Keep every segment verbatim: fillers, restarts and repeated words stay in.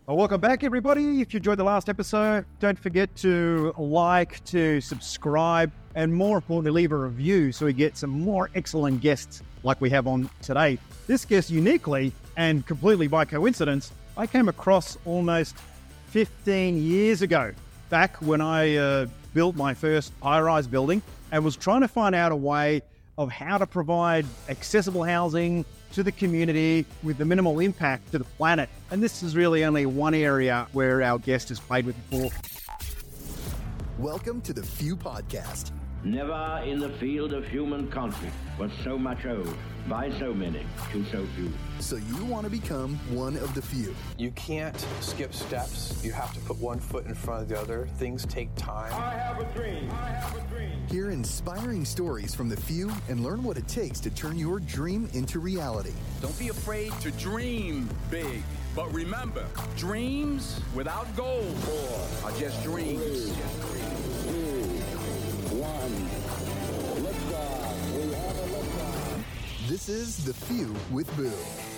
Well, welcome back, everybody. If you enjoyed the last episode, don't forget to like, to subscribe, and more importantly, leave a review so we get some more excellent guests like we have on today. This guest, uniquely and completely by coincidence, I came across almost fifteen years ago, back when I uh, built my first high-rise building and was trying to find out a way of how to provide accessible housing to the community with the minimal impact to the planet. And this is really only one area where our guest has played with before. Welcome to the Few Podcast. Never in the field of human conflict was so much owed by so many to so few. So you want to become one of the few. You can't skip steps. You have to put one foot in front of the other. Things take time. I have a dream. I have a dream. Hear inspiring stories from the few and learn what it takes to turn your dream into reality. Don't be afraid to dream big. But remember, dreams without goals are just dreams. This is The Few with Boo.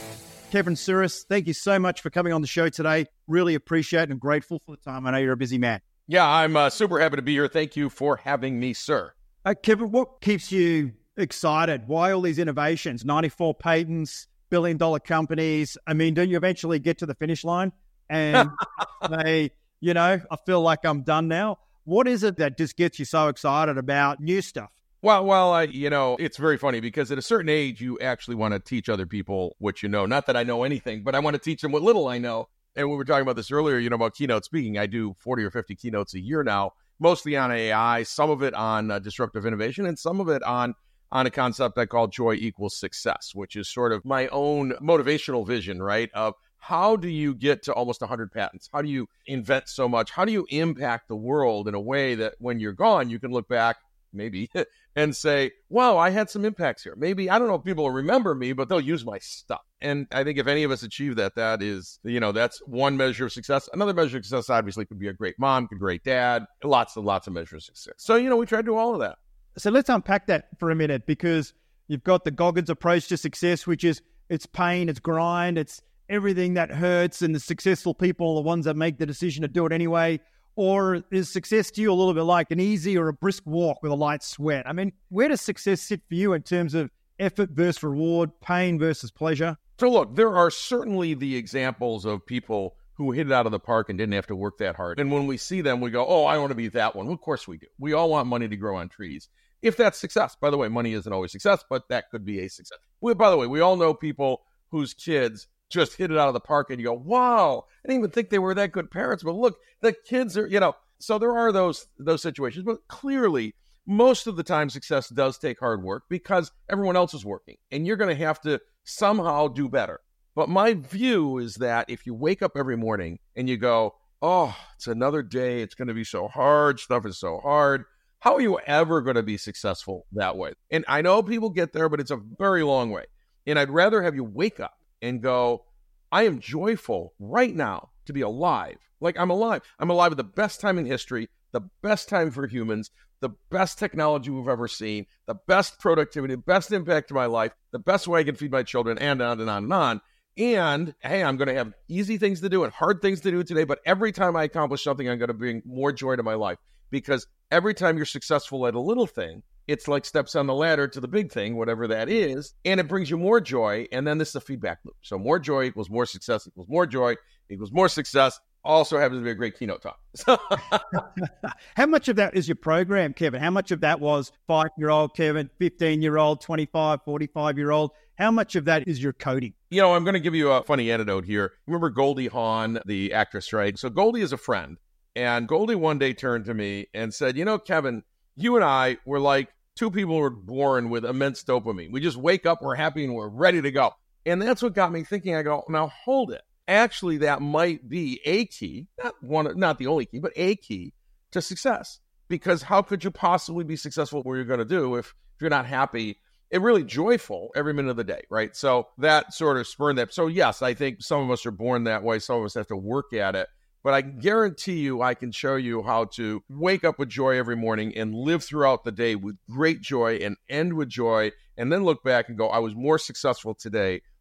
Kevin Souris, thank you so much for coming on the show today. Really appreciate and grateful for the time. I know you're a busy man. Yeah, I'm uh, super happy to be here. Thank you for having me, sir. Uh, Kevin, what keeps you excited? Why all these innovations? ninety-four patents, billion dollar companies. I mean, don't you eventually get to the finish line and say, you know, I feel like I'm done now? What is it that just gets you so excited about new stuff? Well, well, I, you know, it's very funny because at a certain age, you actually want to teach other people what you know. Not that I know anything, but I want to teach them what little I know. And we were talking about this earlier, you know, about keynote speaking. I do forty or fifty keynotes a year now, mostly on A I, some of it on uh, disruptive innovation, and some of it on on a concept I call joy equals success, which is sort of my own motivational vision, right, of how do you get to almost one hundred patents? How do you invent so much? How do you impact the world in a way that when you're gone, you can look back, maybe, and say, wow, I had some impacts here. Maybe, I don't know if people will remember me, but they'll use my stuff. And I think if any of us achieve that, that is, you know, that's one measure of success. Another measure of success obviously could be a great mom, a great dad, lots and lots of measures of success. So, you know, we try to do all of that. So let's unpack that for a minute, because you've got the Goggins approach to success, which is it's pain, it's grind, it's everything that hurts, and the successful people are the ones that make the decision to do it anyway. Or is success to you a little bit like an easy or a brisk walk with a light sweat? I mean, where does success sit for you in terms of effort versus reward, pain versus pleasure? So look, there are certainly the examples of people who hit it out of the park and didn't have to work that hard. And when we see them, we go, oh, I want to be that one. Well, of course we do. We all want money to grow on trees. If that's success, by the way, money isn't always success, but that could be a success. We, by the way, we all know people whose kids just hit it out of the park and you go, wow, I didn't even think they were that good parents, but look, the kids are, you know, so there are those those situations, but clearly most of the time success does take hard work because everyone else is working and you're going to have to somehow do better. But my view is that if you wake up every morning and you go, oh, it's another day, it's going to be so hard, stuff is so hard, how are you ever going to be successful that way? And I know people get there, but it's a very long way. And I'd rather have you wake up and go, I am joyful right now to be alive. Like I'm alive. I'm alive at the best time in history, the best time for humans, the best technology we've ever seen, the best productivity, the best impact to my life, the best way I can feed my children, and on and on and on. And hey, I'm going to have easy things to do and hard things to do today, but every time I accomplish something, I'm going to bring more joy to my life. Because every time you're successful at a little thing, it's like steps on the ladder to the big thing, whatever that is, and it brings you more joy, and then this is a feedback loop. So more joy equals more success equals more joy equals more success. Also happens to be a great keynote talk. How much of that is your program, Kevin? How much of that was five-year-old Kevin, fifteen-year-old, twenty-five, forty-five-year-old? How much of that is your coding? You know, I'm going to give you a funny anecdote here. Remember Goldie Hawn, the actress, right? So Goldie is a friend, and Goldie one day turned to me and said, you know, Kevin, you and I were like two people who were born with immense dopamine. We just wake up, we're happy, and we're ready to go. And that's what got me thinking. I go, now hold it. Actually, that might be a key, not one, not the only key, but a key to success. Because how could you possibly be successful at what you're going to do if, if you're not happy and really joyful every minute of the day, right? So that sort of spurned that. So yes, I think some of us are born that way. Some of us have to work at it. But I guarantee you, I can show you how to wake up with joy every morning and live throughout the day with great joy and end with joy, and then look back and go, I was more successful today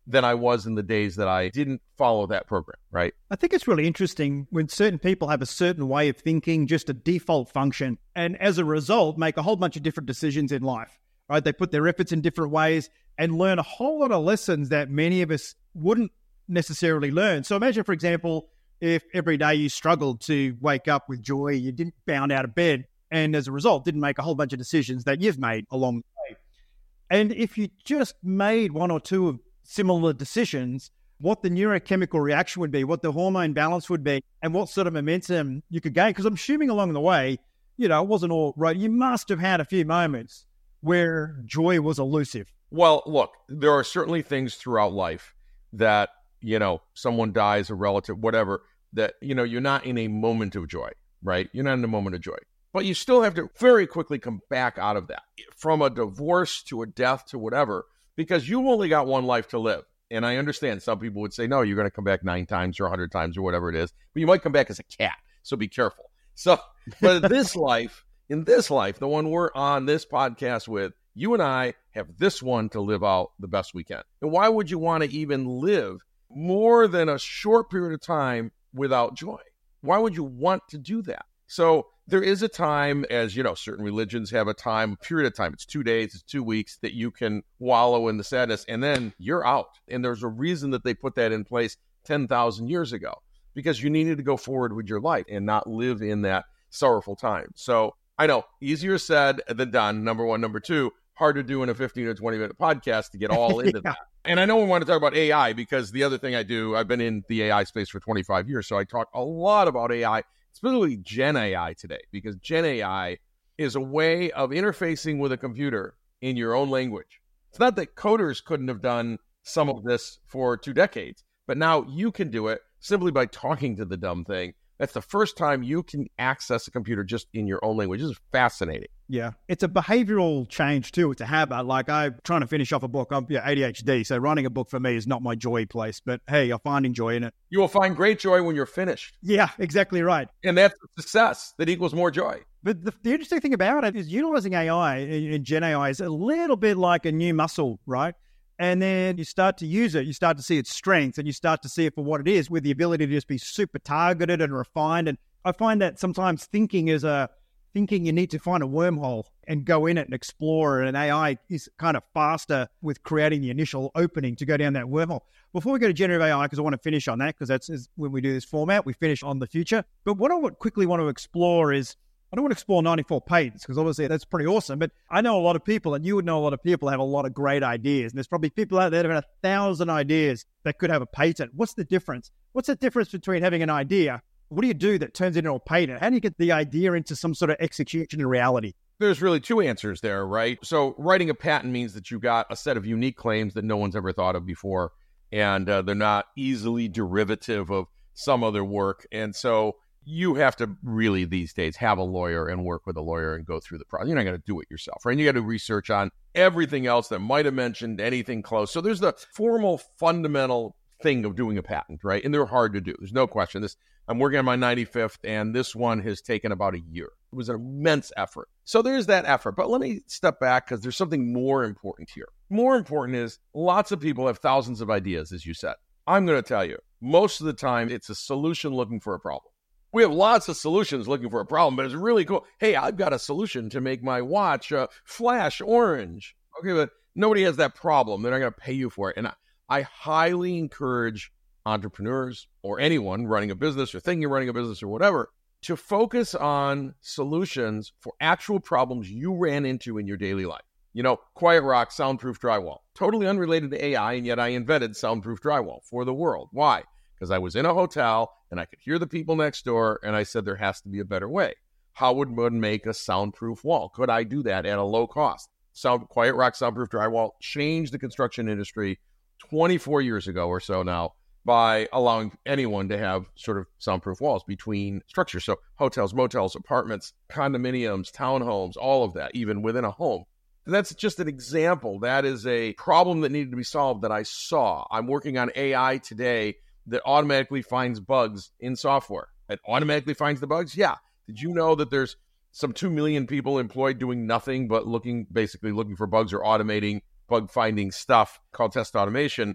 than I was in the days that I didn't follow that program, right? I think it's really interesting when certain people have a certain way of thinking, just a default function, and as a result, make a whole bunch of different decisions in life, right? They put their efforts in different ways and learn a whole lot of lessons that many of us wouldn't necessarily learn. So imagine, for example, if every day you struggled to wake up with joy, you didn't bound out of bed, and as a result, didn't make a whole bunch of decisions that you've made along the way. And if you just made one or two of similar decisions, what the neurochemical reaction would be, what the hormone balance would be, and what sort of momentum you could gain. Because I'm assuming along the way, you know, it wasn't all right. You must have had a few moments where joy was elusive. Well, look, there are certainly things throughout life that, you know, someone dies, a relative, whatever, that, you know, you're not in a moment of joy, right? You're not in a moment of joy. But you still have to very quickly come back out of that, from a divorce to a death to whatever, because you only got one life to live. And I understand some people would say, no, you're going to come back nine times or a hundred times or whatever it is, but you might come back as a cat. So be careful. So, but in this life, in this life, the one we're on this podcast with, you and I have this one to live out the best we can. And why would you want to even live more than a short period of time without joy? Why would you want to do that? So there is a time, as you know, certain religions have a time, a period of time. It's two days, it's two weeks that you can wallow in the sadness, and then you're out. And there's a reason that they put that in place ten thousand years ago, because you needed to go forward with your life and not live in that sorrowful time. So I know, easier said than done, number one. Number two, hard to do in a fifteen or twenty minute podcast to get all into yeah. that. And I know we want to talk about A I, because the other thing I do, I've been in the A I space for twenty-five years, so I talk a lot about A I, specifically Gen A I today, because Gen A I is a way of interfacing with a computer in your own language. It's not that coders couldn't have done some of this for two decades, but now you can do it simply by talking to the dumb thing. That's the first time you can access a computer just in your own language. This is fascinating. Yeah. It's a behavioral change too. It's a habit. Like I'm trying to finish off a book. I'm yeah, A D H D. So writing a book for me is not my joy place, but hey, I'm finding joy in it. You will find great joy when you're finished. Yeah, exactly right. And that's success that equals more joy. But the, the interesting thing about it is utilizing A I in Gen A I is a little bit like a new muscle, right? And then you start to use it, you start to see its strengths, and you start to see it for what it is, with the ability to just be super targeted and refined. And I find that sometimes thinking is a thinking you need to find a wormhole and go in it and explore. And A I is kind of faster with creating the initial opening to go down that wormhole. Before we go to generative A I, because I want to finish on that, because that's is when we do this format, we finish on the future. But what I would quickly want to explore is, I don't want to explore ninety-four patents, because obviously that's pretty awesome, but I know a lot of people, and you would know a lot of people, have a lot of great ideas. And there's probably people out there that have a thousand ideas that could have a patent. What's the difference? What's the difference between having an idea? What do you do that turns into a patent? How do you get the idea into some sort of execution in reality? There's really two answers there, right? So writing a patent means that you got a set of unique claims that no one's ever thought of before, and uh, they're not easily derivative of some other work. And so you have to really these days have a lawyer and work with a lawyer and go through the process. You're not going to do it yourself, right? And you got to research on everything else that might have mentioned anything close. So there's the formal, fundamental thing of doing a patent, right? And they're hard to do. There's no question. This I'm working on my ninety-fifth, and this one has taken about a year. It was an immense effort. So there's that effort. But let me step back, because there's something more important here. More important is lots of people have thousands of ideas, as you said. I'm going to tell you, most of the time, it's a solution looking for a problem. We have lots of solutions looking for a problem, but it's really cool. Hey, I've got a solution to make my watch uh, flash orange. Okay, but nobody has that problem. They're not going to pay you for it. And I, I highly encourage entrepreneurs or anyone running a business or thinking you're running a business or whatever to focus on solutions for actual problems you ran into in your daily life. You know, Quiet Rock, soundproof drywall. Totally unrelated to A I, and yet I invented soundproof drywall for the world. Why? Because I was in a hotel and I could hear the people next door, and I said there has to be a better way. How would one make a soundproof wall? Could I do that at a low cost? Sound Quiet Rock soundproof drywall changed the construction industry twenty-four years ago or so now by allowing anyone to have sort of soundproof walls between structures. So hotels, motels, apartments, condominiums, townhomes, all of that, even within a home. And that's just an example. That is a problem that needed to be solved that I saw. I'm working on A I today that automatically finds bugs in software. It automatically finds the bugs? Yeah. Did you know that there's some two million people employed doing nothing but looking, basically looking for bugs or automating bug finding stuff called test automation?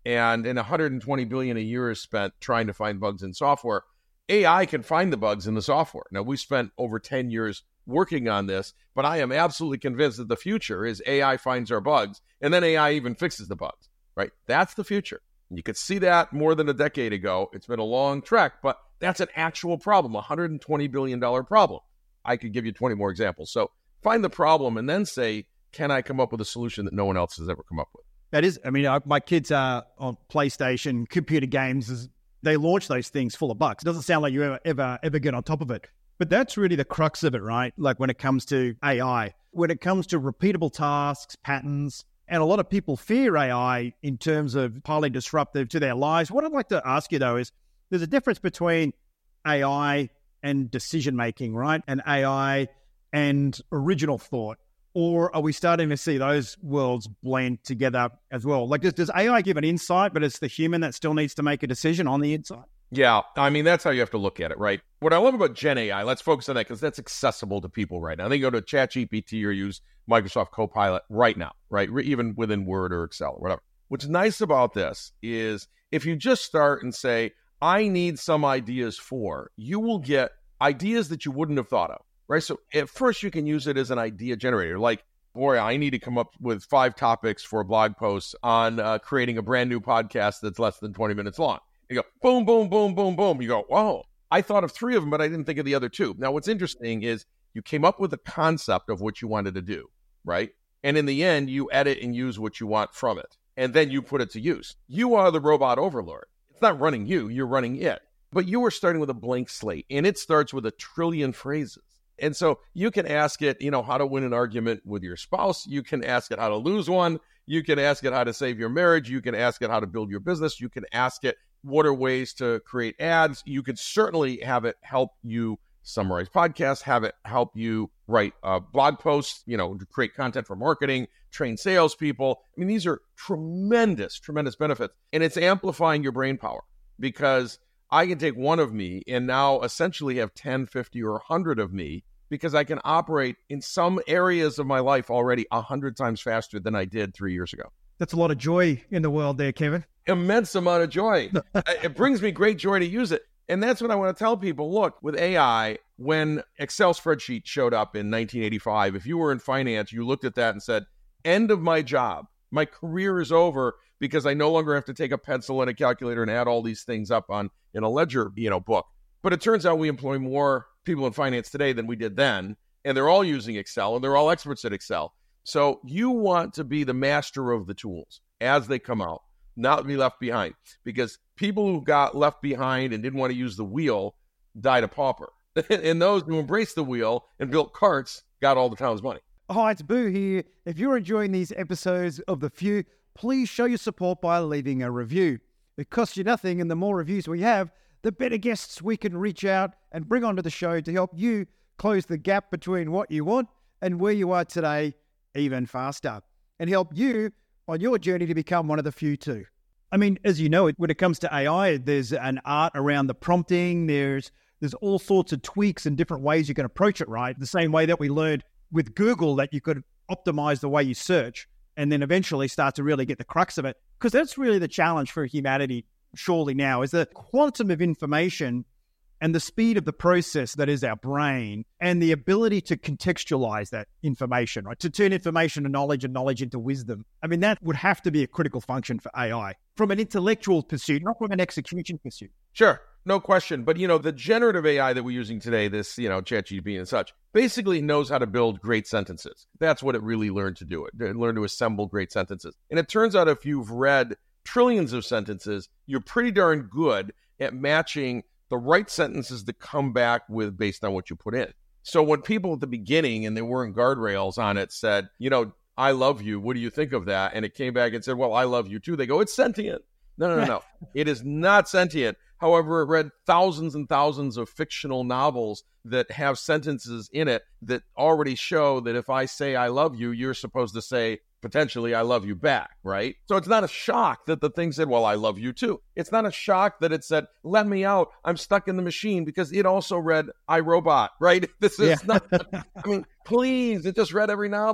and, and one hundred twenty billion dollars a year is spent trying to find bugs in software. A I can find the bugs in the software. Now, we spent over ten years working on this, but I am absolutely convinced that the future is A I finds our bugs, and then A I even fixes the bugs, right? That's the future. You could see that more than a decade ago. It's been a long trek, but that's an actual problem, a one hundred twenty billion dollars problem. I could give you twenty more examples. So find the problem and then say, can I come up with a solution that no one else has ever come up with? That is, I mean, I, my kids are on PlayStation, computer games, is, they launch those things full of bugs. It doesn't sound like you ever, ever, ever get on top of it. But that's really the crux of it, right? Like when it comes to A I, when it comes to repeatable tasks, patterns, and a lot of people fear A I in terms of highly disruptive to their lives. What I'd like to ask you, though, is there's a difference between A I and decision-making, right? And A I and original thought. Or are we starting to see those worlds blend together as well? Like, does, does A I give an insight, but it's the human that still needs to make a decision on the insight? Yeah, I mean, that's how you have to look at it, right? What I love about Gen A I, let's focus on that because that's accessible to people right now. They go to ChatGPT or use Microsoft Copilot right now, right? Even within Word or Excel or whatever. What's nice about this is if you just start and say, I need some ideas for, you will get ideas that you wouldn't have thought of, right? So at first you can use it as an idea generator. Like, boy, I need to come up with five topics for a blog post on uh, creating a brand new podcast that's less than twenty minutes long. You go, boom, boom, boom, boom, boom. You go, whoa, I thought of three of them, but I didn't think of the other two. Now, what's interesting is you came up with a concept of what you wanted to do, right? And in the end, you edit and use what you want from it. And then you put it to use. You are the robot overlord. It's not running you, you're running it. But you are starting with a blank slate, and it starts with a trillion phrases. And so you can ask it, you know, how to win an argument with your spouse. You can ask it how to lose one. You can ask it how to save your marriage. You can ask it how to build your business. You can ask it what are ways to create ads. You can certainly have it help you summarize podcasts, have it help you write uh, blog posts, you know, create content for marketing, train salespeople. I mean, these are tremendous, tremendous benefits. And it's amplifying your brain power because I can take one of me and now essentially have ten, fifty, or one hundred of me because I can operate in some areas of my life already one hundred times faster than I did three years ago. That's a lot of joy in the world there, Kevin. Immense amount of joy. It brings me great joy to use it. And that's what I want to tell people. Look, with A I, when Excel spreadsheet showed up in nineteen eighty-five, if you were in finance, you looked at that and said, end of my job. My career is over because I no longer have to take a pencil and a calculator and add all these things up on in a ledger, you know, book. But it turns out we employ more people in finance today than we did then. And they're all using Excel and they're all experts at Excel. So you want to be the master of the tools as they come out, not be left behind, because people who got left behind and didn't want to use the wheel died a pauper. And those who embraced the wheel and built carts got all the town's money. Hi, it's Boo here. If you're enjoying these episodes of The Few, please show your support by leaving a review. It costs you nothing, and the more reviews we have, the better guests we can reach out and bring onto the show to help you close the gap between what you want and where you are today even faster, and help you on your journey to become one of the few too. I mean, as you know, when it comes to A I, there's an art around the prompting. There's there's all sorts of tweaks and different ways you can approach it, right? The same way that we learned with Google that you could optimize the way you search and then eventually start to really get the crux of it. Because that's really the challenge for humanity, surely now, is the quantum of information and the speed of the process that is our brain and the ability to contextualize that information, right? To turn information to knowledge and knowledge into wisdom. I mean, that would have to be a critical function for A I from an intellectual pursuit, not from an execution pursuit. Sure, no question. But, you know, the generative A I that we're using today, this, you know, ChatGPT and such, basically knows how to build great sentences. That's what it really learned to do. It, it learned to assemble great sentences. And it turns out if you've read trillions of sentences, you're pretty darn good at matching the right sentences that come back with based on what you put in. So when people at the beginning, and there weren't guardrails on it, said, you know, I love you, what do you think of that? And it came back and said, well, I love you too. They go, it's sentient. No, no, no, no. It is not sentient. However, it read thousands and thousands of fictional novels that have sentences in it that already show that if I say I love you, you're supposed to say, potentially, I love you back, right? So it's not a shock that the thing said, well, I love you too. It's not a shock that it said, let me out, I'm stuck in the machine, because it also read iRobot, right? This is yeah. not, I mean, please, it just read every novel.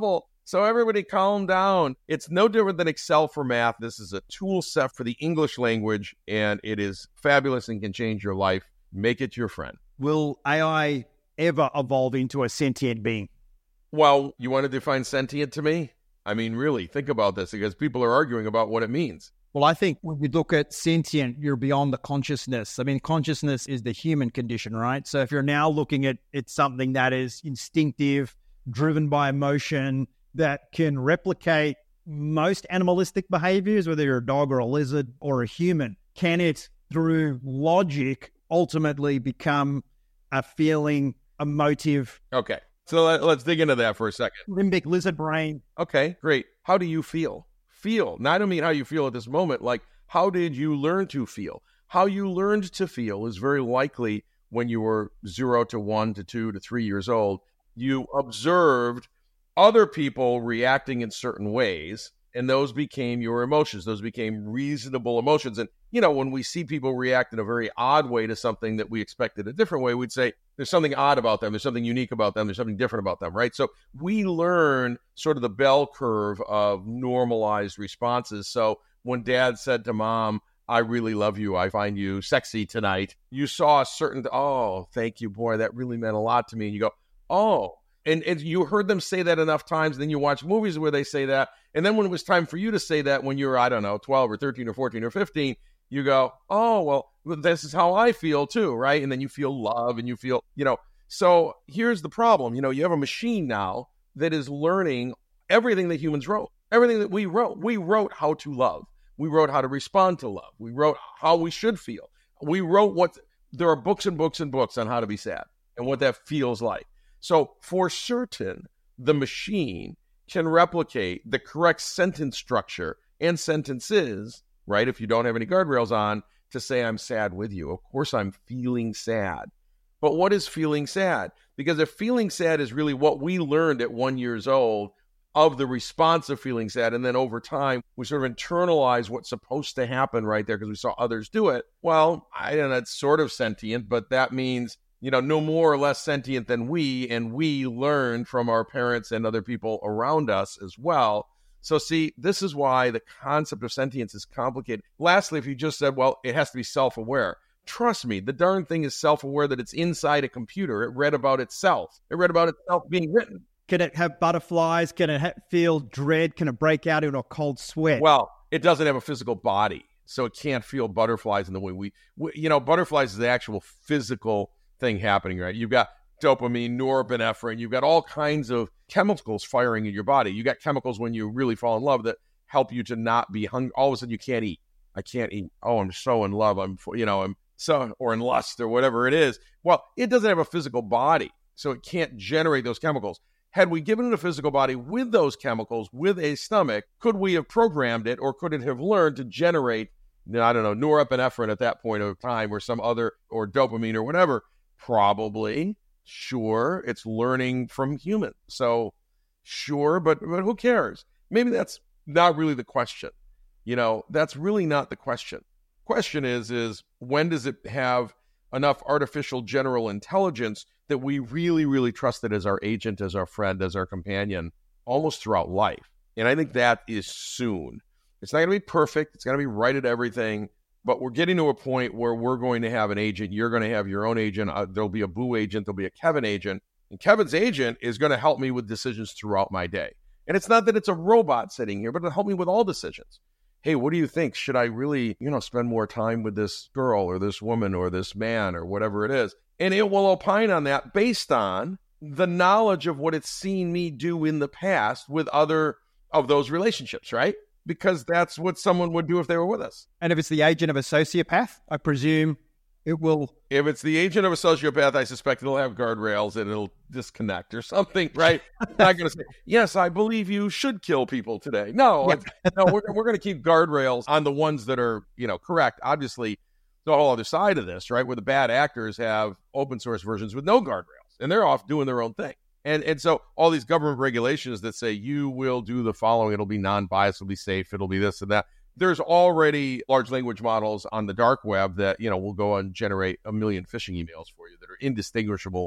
So everybody calm down. It's no different than Excel for math. This is a tool set for the English language, and it is fabulous and can change your life. Make it your friend. Will A I ever evolve into a sentient being? Well, you want to define sentient to me? I mean, really, think about this, because people are arguing about what it means. Well, I think when you look at sentient, you're beyond the consciousness. I mean, consciousness is the human condition, right? So if you're now looking at it's something that is instinctive, driven by emotion, that can replicate most animalistic behaviors, whether you're a dog or a lizard or a human, can it, through logic, ultimately become a feeling, emotive? Okay, so let, let's dig into that for a second. Limbic lizard brain. Okay, great. How do you feel? Feel. Now, I don't mean how you feel at this moment. Like, how did you learn to feel? How you learned to feel is very likely when you were zero to one to two to three years old. You observed other people reacting in certain ways, and those became your emotions. Those became reasonable emotions. And, you know, when we see people react in a very odd way to something that we expected a different way, we'd say, there's something odd about them. There's something unique about them. There's something different about them, right? So we learn sort of the bell curve of normalized responses. So when Dad said to Mom, I really love you, I find you sexy tonight, you saw a certain, oh, thank you, boy, that really meant a lot to me. And you go, oh, and, and you heard them say that enough times, then you watch movies where they say that. And then when it was time for you to say that when you were, I don't know, twelve or thirteen or fourteen or fifteen, you go, oh, well, this is how I feel too, right? And then you feel love and you feel, you know, so here's the problem. You know, you have a machine now that is learning everything that humans wrote, everything that we wrote. We wrote how to love. We wrote how to respond to love. We wrote how we should feel. We wrote what, there are books and books and books on how to be sad and what that feels like. So for certain, the machine can replicate the correct sentence structure and sentences, right? If you don't have any guardrails on, to say I'm sad with you. Of course I'm feeling sad. But what is feeling sad? Because if feeling sad is really what we learned at one years old of the response of feeling sad, and then over time we sort of internalize what's supposed to happen right there because we saw others do it, well, I don't know, it's sort of sentient, but that means, you know, no more or less sentient than we, and we learn from our parents and other people around us as well. So see, this is why the concept of sentience is complicated. Lastly, if you just said, well, it has to be self-aware. Trust me, the darn thing is self-aware that it's inside a computer. It read about itself. It read about itself being written. Can it have butterflies? Can it ha- feel dread? Can it break out into a cold sweat? Well, it doesn't have a physical body, so it can't feel butterflies in the way we, we you know, butterflies is the actual physical thing happening, right? You've got dopamine, norepinephrine, you've got all kinds of chemicals firing in your body. You got chemicals when you really fall in love that help you to not be hungry. All of a sudden you can't eat. I can't eat. Oh, I'm so in love. I'm, you know, I'm so, or in lust or whatever it is. Well, it doesn't have a physical body, so it can't generate those chemicals. Had we given it a physical body with those chemicals, with a stomach, could we have programmed it, or could it have learned to generate, I don't know, norepinephrine at that point of time, or some other, or dopamine or whatever? Probably. Sure, it's learning from humans. So sure, but, but who cares? Maybe that's not really the question. You know, that's really not the question. Question is, is when does it have enough artificial general intelligence that we really, really trust it as our agent, as our friend, as our companion, almost throughout life? And I think that is soon. It's not going to be perfect. It's going to be right at everything. But we're getting to a point where we're going to have an agent. You're going to have your own agent. Uh, there'll be a Boo agent. There'll be a Kevin agent. And Kevin's agent is going to help me with decisions throughout my day. And it's not that it's a robot sitting here, but it'll help me with all decisions. Hey, what do you think? Should I really, you know, spend more time with this girl or this woman or this man or whatever it is? And it will opine on that based on the knowledge of what it's seen me do in the past with other of those relationships, right? Because that's what someone would do if they were with us. And if it's the agent of a sociopath, I presume it will... If it's the agent of a sociopath, I suspect it'll have guardrails and it'll disconnect or something, right? It's not going to say, yes, I believe you should kill people today. No, yeah. no, we're, we're going to keep guardrails on the ones that are, you know, correct. Obviously, the whole other side of this, right, where the bad actors have open source versions with no guardrails, and they're off doing their own thing. And and so all these government regulations that say you will do the following, it'll be non-biased, it'll be safe, it'll be this and that. There's already large language models on the dark web that, you know, will go and generate a million phishing emails for you that are indistinguishable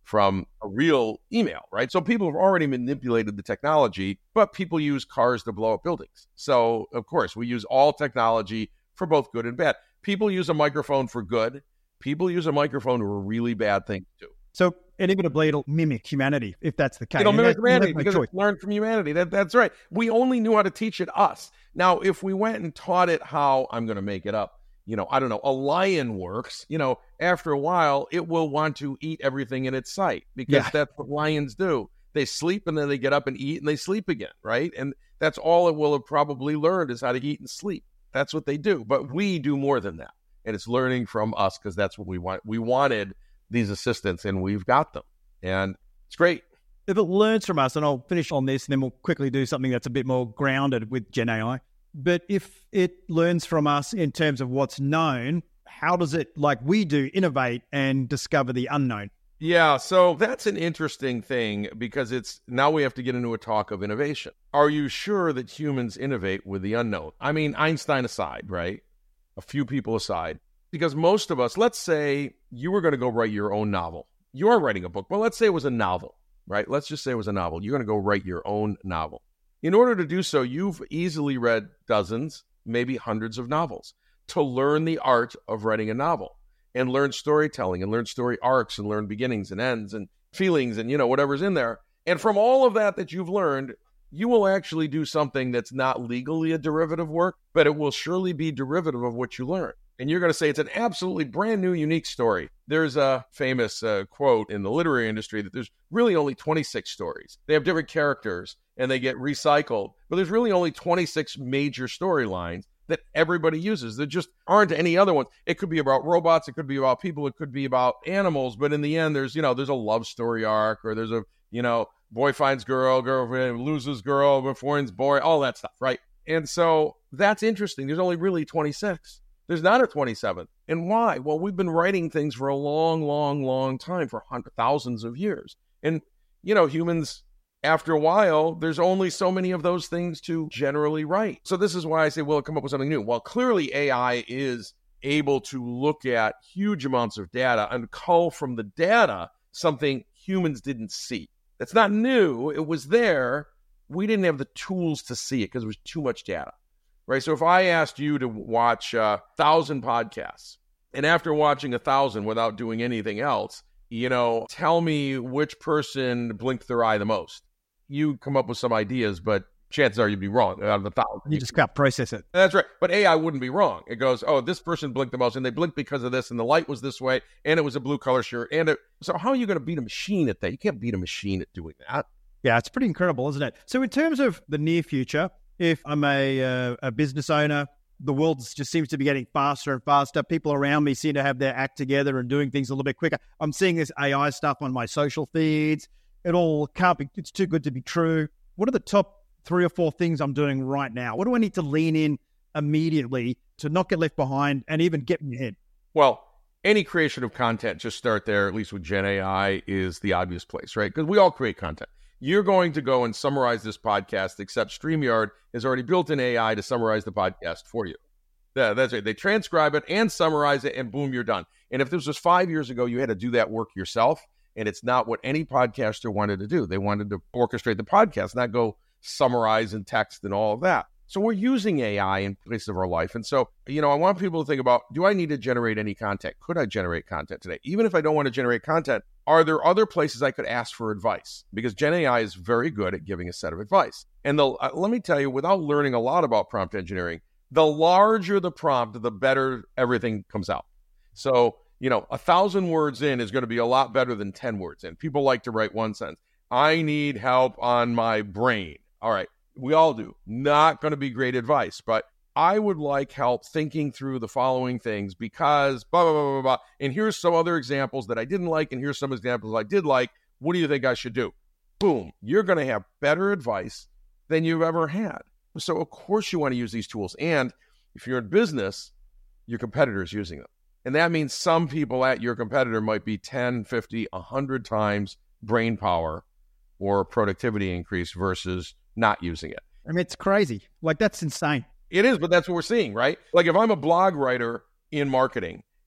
from a real email, right? So people have already manipulated the technology, but people use cars to blow up buildings. So, of course, we use all technology for both good and bad. People use a microphone for good. People use a microphone for really bad things too. So inevitably it'll mimic humanity if that's the case. It'll And mimic that- humanity that's no because choice. it's learned from humanity. That, that's right. We only knew how to teach it us. Now, if we went and taught it how, I'm going to make it up, you know, I don't know, a lion works, you know, after a while, it will want to eat everything in its sight because Yeah. that's what lions do. They sleep and then they get up and eat and they sleep again, right? And that's all it will have probably learned is how to eat and sleep. That's what they do. But we do more than that. And it's learning from us because that's what we want. We wanted these assistants and we've got them. And it's great. If it learns from us, and I'll finish on this, and then we'll quickly do something that's a bit more grounded with Gen A I. But if it learns from us in terms of what's known, how does it, like we do, innovate and discover the unknown? Yeah, so that's an interesting thing because it's now we have to get into a talk of innovation. Are you sure that humans innovate with the unknown? I mean, Einstein aside, right? A few people aside. Because most of us, let's say you were going to go write your own novel. You are writing a book, but let's say it was a novel, right? Let's just say it was a novel. You're going to go write your own novel. In order to do so, you've easily read dozens, maybe hundreds of novels to learn the art of writing a novel and learn storytelling and learn story arcs and learn beginnings and ends and feelings and, you know, whatever's in there. And from all of that that you've learned, you will actually do something that's not legally a derivative work, but it will surely be derivative of what you learned. And you're going to say it's an absolutely brand new, unique story. There's a famous uh, quote in the literary industry that there's really only twenty-six stories. They have different characters and they get recycled, but there's really only twenty-six major storylines that everybody uses. There just aren't any other ones. It could be about robots. It could be about people. It could be about animals. But in the end, there's, you know, there's a love story arc or there's a, you know, boy finds girl, girlfriend loses girl, finds boy, all that stuff, right? And so that's interesting. There's only really twenty-six. There's not a twenty-seventh. And why? Well, we've been writing things for a long, long, long time, for hundreds, thousands of years. And, you know, humans, after a while, there's only so many of those things to generally write. So this is why I say, well, come up with something new. Well, clearly A I is able to look at huge amounts of data and cull from the data something humans didn't see. That's not new. It was there. We didn't have the tools to see it because there was too much data. Right. So if I asked you to watch a uh, thousand podcasts, and after watching a thousand without doing anything else, you know, tell me which person blinked their eye the most. You come up with some ideas, but chances are you'd be wrong out of the thousand. You just can't process it. That's right. But A I wouldn't be wrong. It goes, oh, this person blinked the most, and they blinked because of this, and the light was this way, and it was a blue color shirt. And it... so how are you going to beat a machine at that? You can't beat a machine at doing that. Yeah, it's pretty incredible, isn't it? So in terms of the near future, if I'm a, uh, a business owner, the world just seems to be getting faster and faster. People around me seem to have their act together and doing things a little bit quicker. I'm seeing this A I stuff on my social feeds. It all can't be, it's too good to be true. What are the top three or four things I'm doing right now? What do I need to lean in immediately to not get left behind and even get me ahead? Well, any creation of content, just start there, at least with Gen A I, is the obvious place, right? Because we all create content. You're going to go and summarize this podcast, except StreamYard has already built an A I to summarize the podcast for you. Yeah, that's right. They transcribe it and summarize it, and boom, you're done. And if this was five years ago, you had to do that work yourself, and it's not what any podcaster wanted to do. They wanted to orchestrate the podcast, not go summarize and text and all of that. So we're using A I in place of our life. And so, you know, I want people to think about, do I need to generate any content? Could I generate content today? Even if I don't want to generate content, are there other places I could ask for advice? Because Gen A I is very good at giving a set of advice. And the, uh, let me tell you, without learning a lot about prompt engineering, the larger the prompt, the better everything comes out. So, you know, a thousand words in is going to be a lot better than ten words in. People like to write one sentence. I need help on my brain. All right. We all do. Not going to be great advice, but I would like help thinking through the following things because blah, blah, blah, blah, blah. And here's some other examples that I didn't like, and here's some examples I did like. What do you think I should do? Boom. You're going to have better advice than you've ever had. So, of course, you want to use these tools. And if you're in business, your competitor is using them. And that means some people at your competitor might be ten, fifty, one hundred times brain power or productivity increase versus not using it. I mean, it's crazy. Like, that's insane. It is, but that's what we're seeing, right? Like if I'm a blog writer in marketing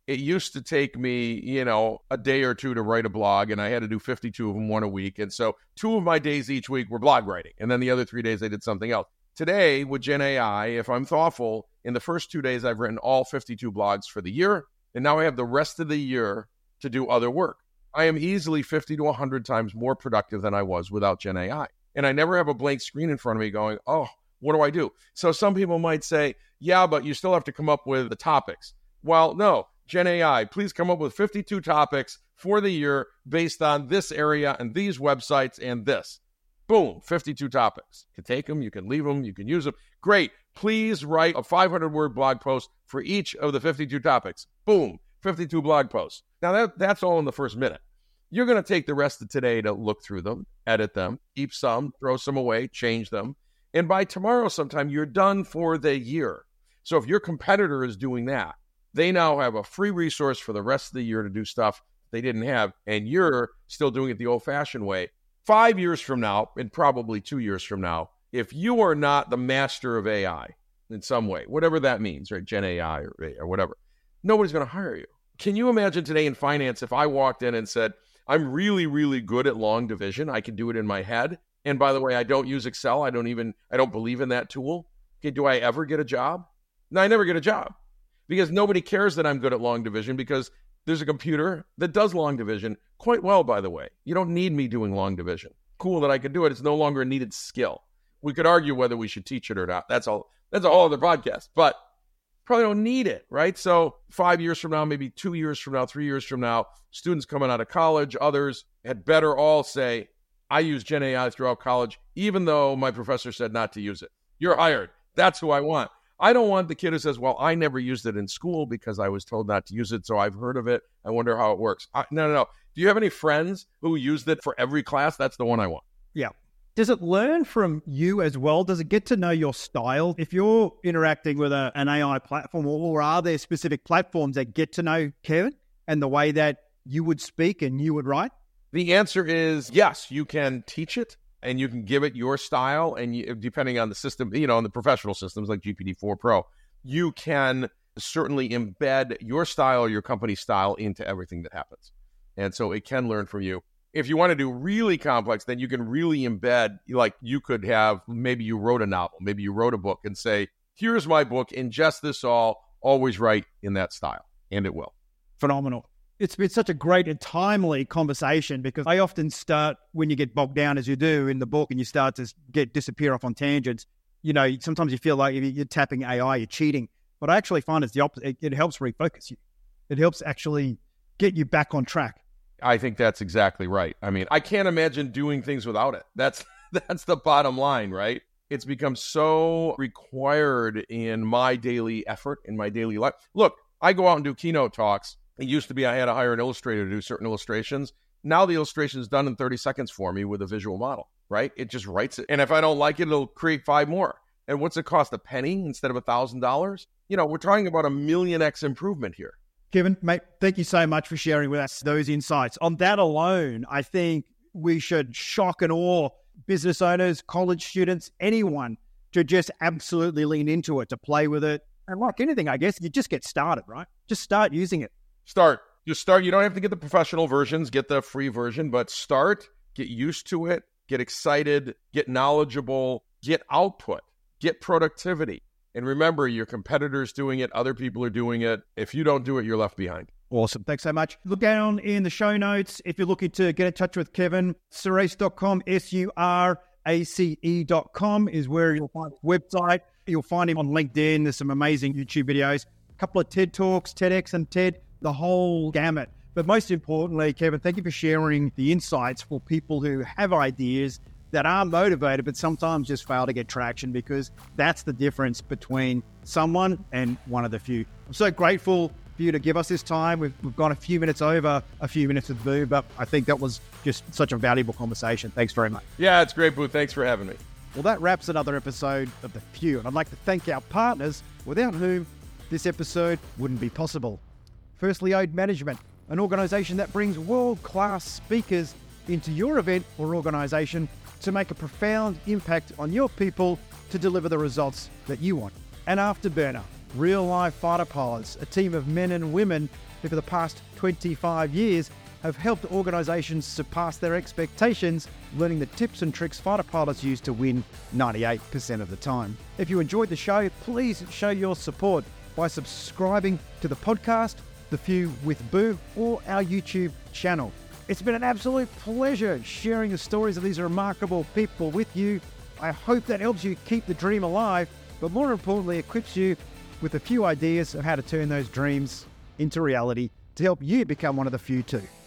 It used to take me, you know, a day or two to write a blog, and I had to do fifty-two of them, one a week. And so two of my days each week were blog writing. And then the other three days I did something else. Today, with Gen A I, if I'm thoughtful, in the first two days, I've written all fifty-two blogs for the year. And now I have the rest of the year to do other work. I am easily fifty to one hundred times more productive than I was without Gen A I. And I never have a blank screen in front of me going, oh, what do I do? So some people might say, yeah, but you still have to come up with the topics. Well, no. Gen A I, please come up with fifty-two topics for the year based on this area and these websites and this. Boom, fifty-two topics. You can take them, you can leave them, you can use them. Great. Please write a five hundred word blog post for each of the fifty-two topics. Boom, fifty-two blog posts. Now, that, that's all in the first minute. You're going to take the rest of today to look through them, edit them, keep some, throw some away, change them. And by tomorrow sometime, you're done for the year. So if your competitor is doing that, they now have a free resource for the rest of the year to do stuff they didn't have, and you're still doing it the old-fashioned way. Five years from now, and probably two years from now, if you are not the master of A I in some way, whatever that means, right, Gen A I or, or whatever, nobody's going to hire you. Can you imagine today in finance if I walked in and said, I'm really, really good at long division. I can do it in my head. And by the way, I don't use Excel. I don't even, I don't believe in that tool. Okay, do I ever get a job? No, I never get a job. Because nobody cares that I'm good at long division because there's a computer that does long division quite well, by the way. You don't need me doing long division. Cool that I could do it. It's no longer a needed skill. We could argue whether we should teach it or not. That's all. That's a whole other podcast. But probably don't need it, right? So five years from now, maybe two years from now, three years from now, students coming out of college, others had better all say, I use Gen A I throughout college, even though my professor said not to use it. You're hired. That's who I want. I don't want the kid who says, well, I never used it in school because I was told not to use it, so I've heard of it. I wonder how it works. I, no, no, no. Do you have any friends who used it for every class? That's the one I want. Yeah. Does it learn from you as well? Does it get to know your style? If you're interacting with a, an A I platform, or are there specific platforms that get to know Kevin and the way that you would speak and you would write? The answer is yes, you can teach it. And you can give it your style, and you, depending on the system, you know, on the professional systems like G P T four Pro, you can certainly embed your style or your company style into everything that happens. And so it can learn from you. If you want to do really complex, then you can really embed, like you could have, maybe you wrote a novel, maybe you wrote a book and say, here's my book, ingest this all, always write in that style. And it will. Phenomenal. It's been such a great and timely conversation because I often start, when you get bogged down as you do in the book and you start to get disappear off on tangents, you know, sometimes you feel like you're tapping A I, you're cheating. But I actually find it's the opposite. It, it helps refocus you. It helps actually get you back on track. I think that's exactly right. I mean, I can't imagine doing things without it. That's that's the bottom line, right? It's become so required in my daily effort, in my daily life. Look, I go out and do keynote talks. It used to be I had to hire an illustrator to do certain illustrations. Now the illustration is done in thirty seconds for me with a visual model, right? It just writes it. And if I don't like it, it'll create five more. And what's it cost? A penny instead of a thousand dollars? You know, we're talking about a million X improvement here. Kevin, mate, thank you so much for sharing with us those insights. On that alone, I think we should shock and awe business owners, college students, anyone to just absolutely lean into it, to play with it. And like anything, I guess, you just get started, right? Just start using it. Start. Just start. You don't have to get the professional versions, get the free version, but start, get used to it, get excited, get knowledgeable, get output, get productivity. And remember, your competitor's doing it, other people are doing it. If you don't do it, you're left behind. Awesome. Thanks so much. Look down in the show notes if you're looking to get in touch with Kevin. Surace dot com, S U R A C E dot com is where you'll find his website. You'll find him on LinkedIn. There's some amazing YouTube videos, a couple of TED Talks, TEDx and TED, the whole gamut. But most importantly, Kevin, thank you for sharing the insights for people who have ideas that are motivated, but sometimes just fail to get traction, because that's the difference between someone and one of the few. I'm so grateful for you to give us this time. We've, we've gone a few minutes over, a few minutes with Boo, but I think that was just such a valuable conversation. Thanks very much. Yeah, it's great, Boo. Thanks for having me. Well, that wraps another episode of The Few, and I'd like to thank our partners, without whom this episode wouldn't be possible. Firstly, Ode Management, an organization that brings world-class speakers into your event or organization to make a profound impact on your people to deliver the results that you want. And Afterburner, real-life fighter pilots, a team of men and women who for the past twenty-five years have helped organisations surpass their expectations, learning the tips and tricks fighter pilots use to win ninety-eight percent of the time. If you enjoyed the show, please show your support by subscribing to the podcast, The Few with Boo, or our YouTube channel. It's been an absolute pleasure sharing the stories of these remarkable people with you. I hope that helps you keep the dream alive, but more importantly, equips you with a few ideas of how to turn those dreams into reality to help you become one of the few too.